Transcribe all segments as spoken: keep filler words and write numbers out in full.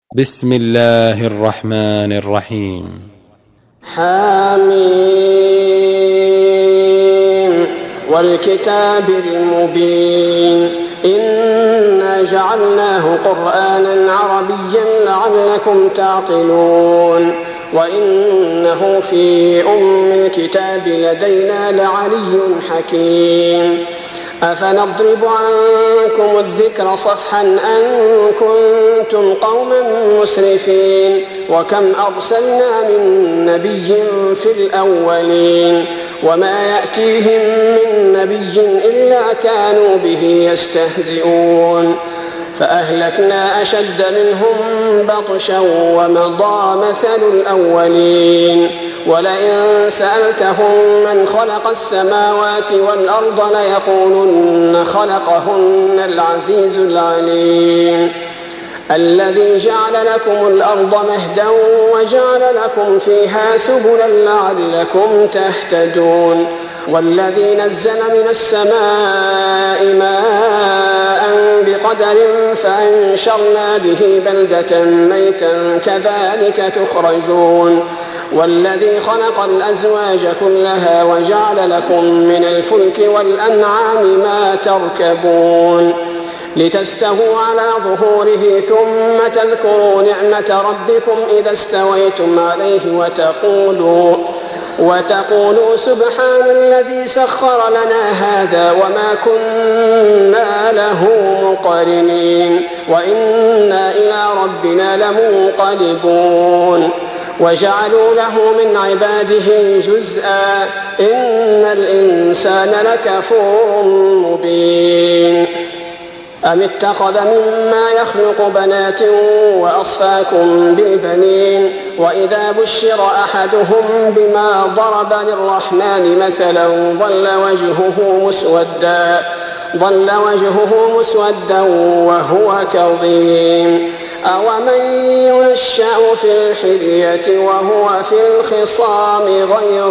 بسم الله الرحمن الرحيم. حميم والكتاب المبين إنا جعلناه قرآنا عربيا لعلكم تعقلون وإنه في أم الكتاب لدينا لعلي حكيم أفنضرب عنكم الذكر صفحا أن كنتم قوما مسرفين وكم أرسلنا من نبي في الأولين وما يأتيهم من نبي إلا كانوا به يستهزئون فأهلكنا أشد منهم بطشا ومضى مثل الأولين ولئن سألتهم من خلق السماوات والأرض ليقولن خلقهن العزيز العليم الذي جعل لكم الأرض مهدا وجعل لكم فيها سبلا لعلكم تهتدون والذي نزل من السماء ماء بقدر فأنشرنا به بلدة ميتا كذلك تخرجون والذي خلق الأزواج كلها وجعل لكم من الفلك والأنعام ما تركبون لتستووا على ظهوره ثم تذكروا نعمة ربكم إذا استويتم عليه وتقولوا وتقولوا سبحان الذي سخر لنا هذا وما كنا له مقرنين وإنا إلى ربنا لمنقلبون وجعلوا له من عباده جزءا إن الإنسان لكفور مبين أم اتخذ مما يخلق بنات وأصفاكم بالبنين وإذا بشر أحدهم بما ضرب للرحمن مثلا ظل وجهه مسودا ظل وجهه مسودا وهو كظيم أومن ينشأ في الحلية وهو في الخصام غير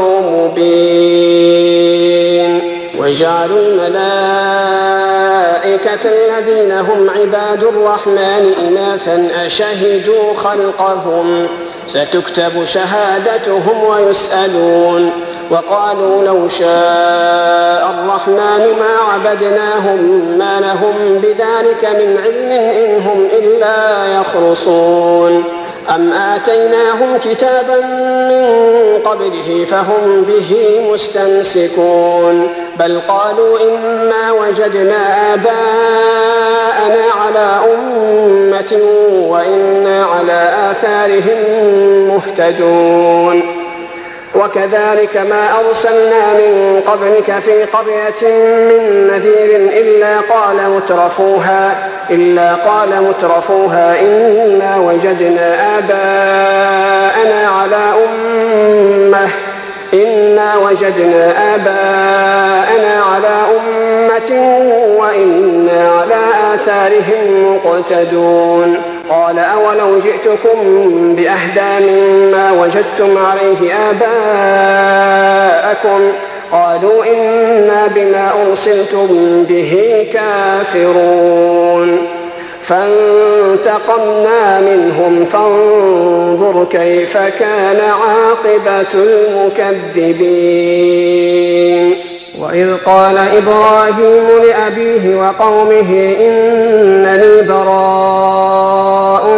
مبين وجعلوا الملائكة الذين هم عباد الرحمن إناثا أشهدوا خلقهم ستكتب شهادتهم ويسألون وقالوا لو شاء الرحمن ما عبدناهم ما لهم بذلك من علم إن هم إلا يخرصون أم آتيناهم كتابا من قبله فهم به مستمسكون بل قالوا إنا وجدنا آباءنا على أمة وإنا على آثارهم مهتدون وكذلك ما أرسلنا من قبلك في قرية من نذير إلا قال مترفوها إلا قال مترفوها إنا وجدنا آباءنا على أمة إنا وجدنا آباءنا على أمة وإنا على آثارهم مقتدون قال أولو جئتكم بأهدى مما وجدتم عليه آباءكم قالوا إنا بما أرسلتم به كافرون فانتقمنا منهم فانظر كيف كان عاقبة المكذبين وإذ قال إبراهيم لأبيه وقومه إنني براء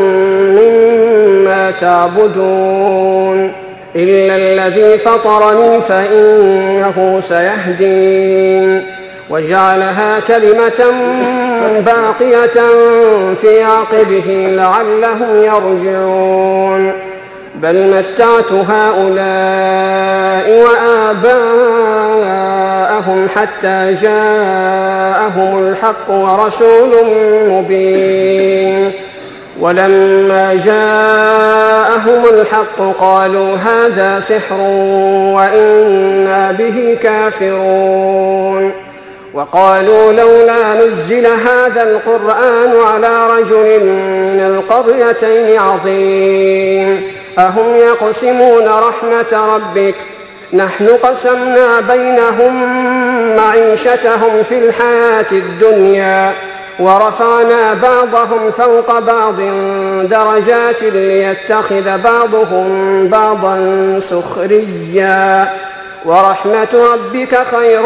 مما تعبدون إلا الذي فطرني فإنه سيهدين وجعلها كلمة باقية في عقبه لعلهم يرجعون بل متعت هؤلاء وآباءهم حتى جاءهم الحق ورسول مبين ولما جاءهم الحق قالوا هذا سحر وإنا به كافرون وقالوا لولا نزل هذا القرآن على رجل من القريتين عظيم أهم يقسمون رحمة ربك نحن قسمنا بينهم معيشتهم في الحياة الدنيا ورفعنا بعضهم فوق بعض درجات ليتخذ بعضهم بعضا سخريا ورحمة ربك خير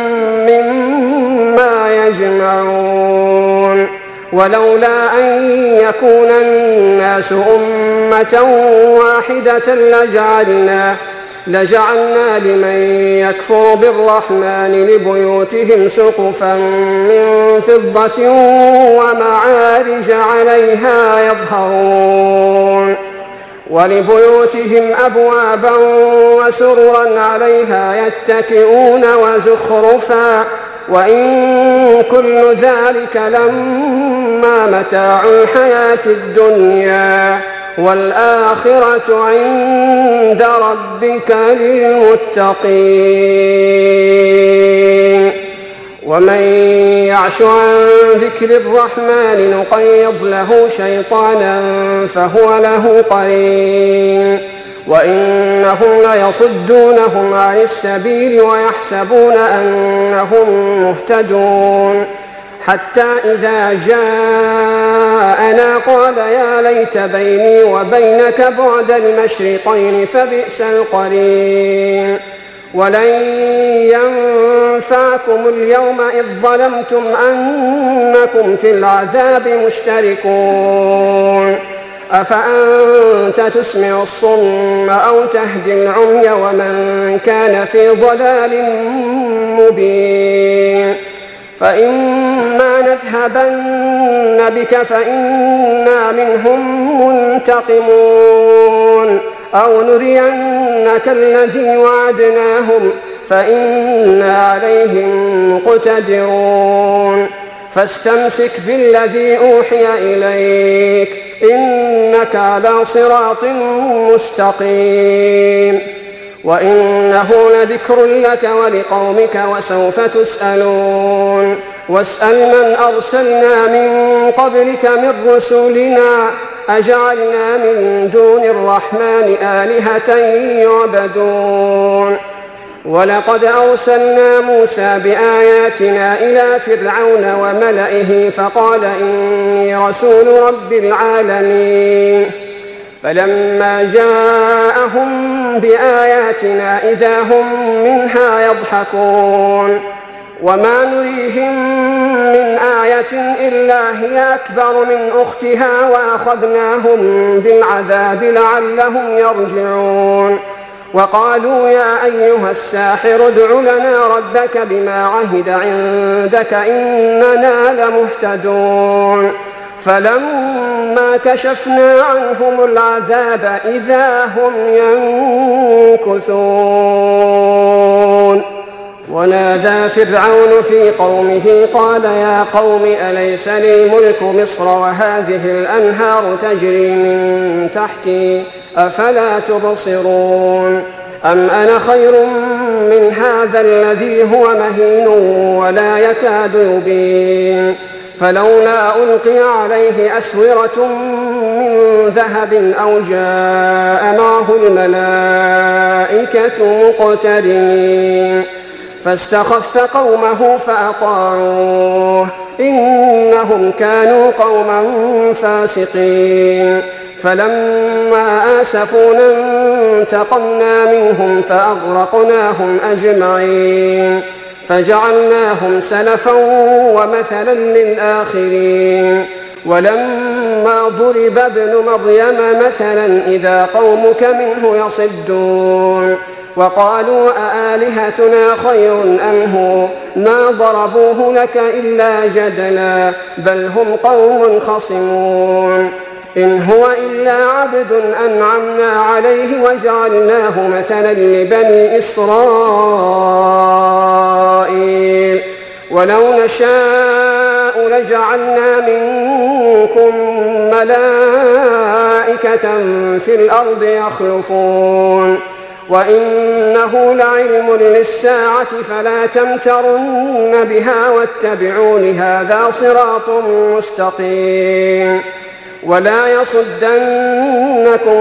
مما يجمعون ولولا أن يكون الناس أمة واحدة لجعلنا لجعلنا لمن يكفر بالرحمن لبيوتهم سقفا من فضة ومعارج عليها يظهرون ولبيوتهم أبوابا وسررا عليها يتكئون وزخرفا وإن كل ذلك لما متاع الحياة الدنيا والآخرة عند ربك للمتقين ومن يعش عن ذكر الرحمن نقيض له شيطانا فهو له قرين وإنهم ليصدونهم عن السبيل ويحسبون أنهم مهتدون حتى إذا جاءنا قال يا ليت بيني وبينك بعد المشرقين فبئس القرين ولن ينفعكم اليوم إذ ظلمتم أنكم في العذاب مشتركون أفأنت تسمع الصم أو تهدي العمي ومن كان في ضلال مبين فإما نذهبن بك فإنا منهم منتقمون أو نرينك الذي وعدناهم فإنا عليهم مقتدرون فاستمسك بالذي أوحي إليك إنك على صراط مستقيم وإنه لذكر لك ولقومك وسوف تسألون واسأل من أرسلنا من قبلك من رسلنا أجعلنا من دون الرحمن آلهة يعبدون ولقد أرسلنا موسى بآياتنا إلى فرعون وملئه فقال إني رسول رب العالمين فلما جاءهم بآياتنا إذا هم منها يضحكون وما نريهم من آية إلا هي أكبر من أختها وأخذناهم بالعذاب لعلهم يرجعون وقالوا يا أيها الساحر ادع لنا ربك بما عهد عندك إننا لمهتدون فلما كشفنا عنهم العذاب إذا هم ينكثون ونادى فرعون في قومه قال يا قوم أليس لي ملك مصر وهذه الأنهار تجري من تحتي أفلا تبصرون أم أنا خير من هذا الذي هو مهين ولا يكاد يبين فلولا ألقي عليه أسورة من ذهب أو جاء معه الملائكة مقترنين فاستخف قومه فأطاعوه إنهم كانوا قوما فاسقين فلما آسفونا انتقمنا منهم فأغرقناهم أجمعين فجعلناهم سلفا ومثلا للآخرين ولما ضرب ابن مريم مثلا إذا قومك منه يصدون وقالوا أآلهتنا خير أم هو ما ضربوه لك إلا جدلا بل هم قوم خصمون إن هو إلا عبد أنعمنا عليه وجعلناه مثلا لبني إسرائيل ولو نشاء لجعلنا منكم ملائكة في الأرض يخلفون وإنه لعلم للساعة فلا تمترن بها واتبعون هذا صراط مستقيم ولا يصدنكم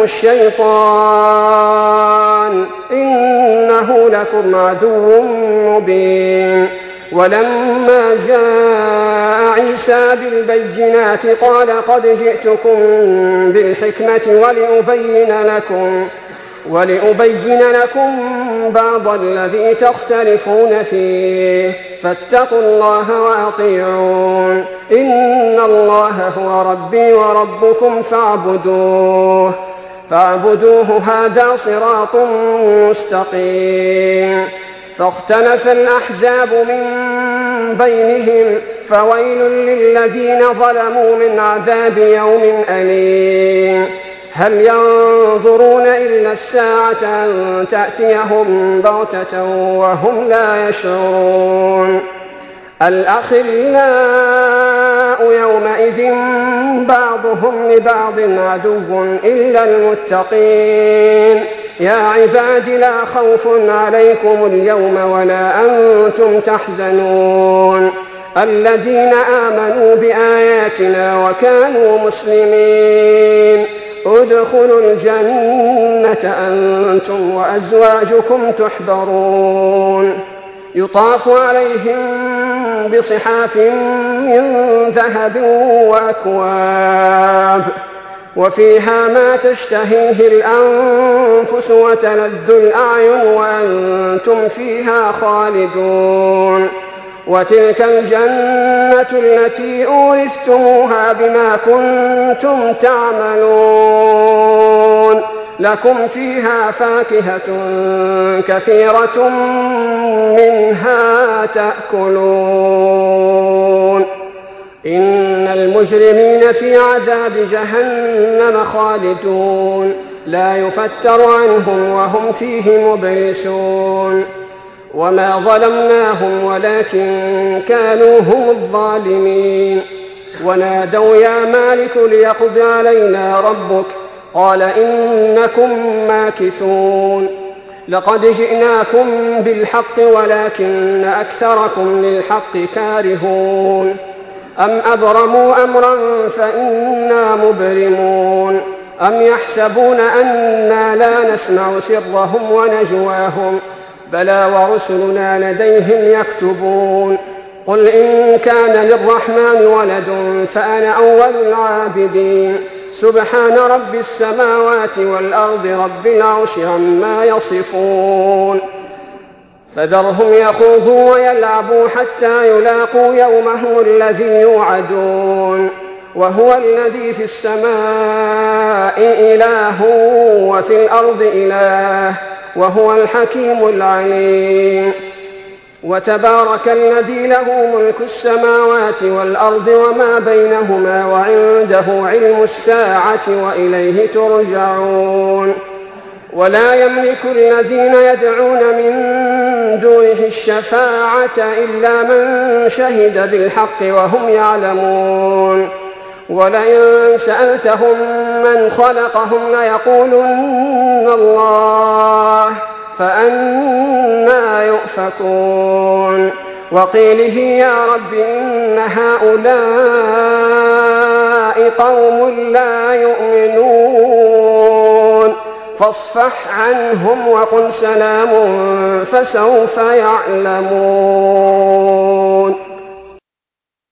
الشيطان إنه لكم عدو مبين ولما جاء عيسى بالبينات قال قد جئتكم بالحكمة ولأبين لكم ولأبين لكم بعض الذي تختلفون فيه فاتقوا الله وأطيعون إن الله هو ربي وربكم فاعبدوه فاعبدوه هذا صراط مستقيم. فاختلف الأحزاب من بينهم فويل للذين ظلموا من عذاب يوم أليم. هل ينظرون إلا الساعة أن تأتيهم بغتة وهم لا يشعرون. الأخلاء يومئذ بعضهم لبعض عدو إلا المتقين. يا عباد لا خوف عليكم اليوم ولا أنتم تحزنون الذين آمنوا بآياتنا وكانوا مسلمين ادخلوا الجنة أنتم وأزواجكم تحبرون يطاف عليهم بصحاف من ذهب وأكواب وفيها ما تشتهيه الأنفس وتلذ الأعين وأنتم فيها خالدون. وتلك الجنة التي أورثتموها بما كنتم تعملون لكم فيها فاكهة كثيرة منها تأكلون. إن المجرمين في عذاب جهنم خالدون لا يفتر عنهم وهم فيه مبلسون. وما ظلمناهم ولكن كانوا هم الظالمين. ونادوا يا مالك ليقض علينا ربك قال إنكم ماكثون. لقد جئناكم بالحق ولكن أكثركم للحق كارهون. أم أبرموا أمرا فإنا مبرمون. أم يحسبون أنا لا نسمع سرهم ونجواهم بلى ورسلنا لديهم يكتبون. قل إن كان للرحمن ولد فأنا أول العابدين. سبحان رب السماوات والأرض رب العرش عما يصفون. فذرهم يخوضوا ويلعبوا حتى يلاقوا يومهم الذي يوعدون. وهو الذي في السماء إله وفي الأرض إله وهو الحكيم العليم. وتبارك الذي له ملك السماوات والأرض وما بينهما وعنده علم الساعة وإليه ترجعون. ولا يملك الذين يدعون من دونه الشفاعة إلا من شهد بالحق وهم يعلمون. ولئن سألتهم من خلقهم ليقولن الله فأنى يؤفكون. وقيله يا رب إن هؤلاء قوم لا يؤمنون فاصفح عنهم وقل سلام فسوف يعلمون.